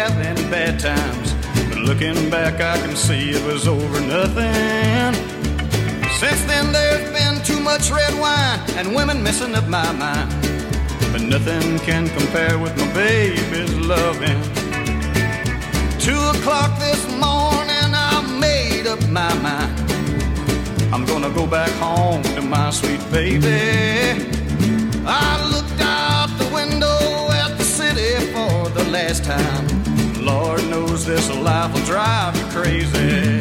have any bad times, but looking back I can see it was over nothing. Since then there's been too much red wine and women messing up my mind, but nothing can compare with my baby's loving. 2 o'clock this morning I made up my mind. I'm gonna go back home to my sweet baby. I looked out the window at the city for the last time. Lord knows this life will drive you crazy.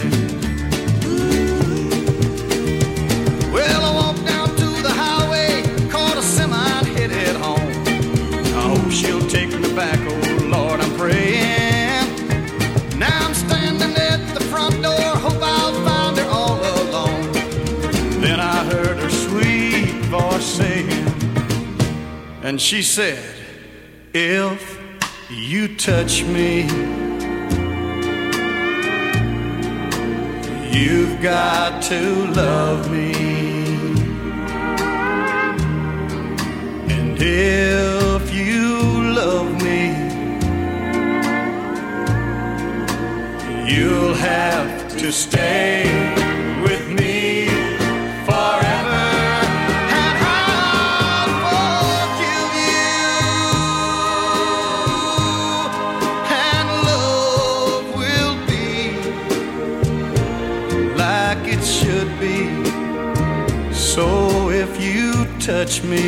Well, I walked down to the highway, caught a semi and headed home. I hope she'll take me back, oh Lord, I'm praying. Now I'm standing at the front door, hope I'll find her all alone. Then I heard her sweet voice saying, and she said, if you touch me, you've got to love me. And if you love me, you'll have to stay with me forever. And I'll forgive you, and love will be like it should be. So if you touch me,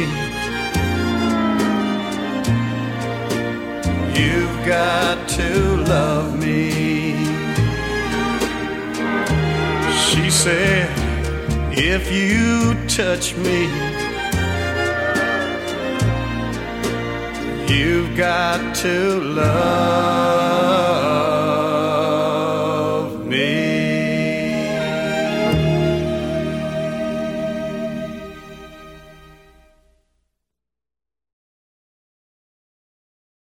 you've got to love me. She said, if you touch me, you've got to love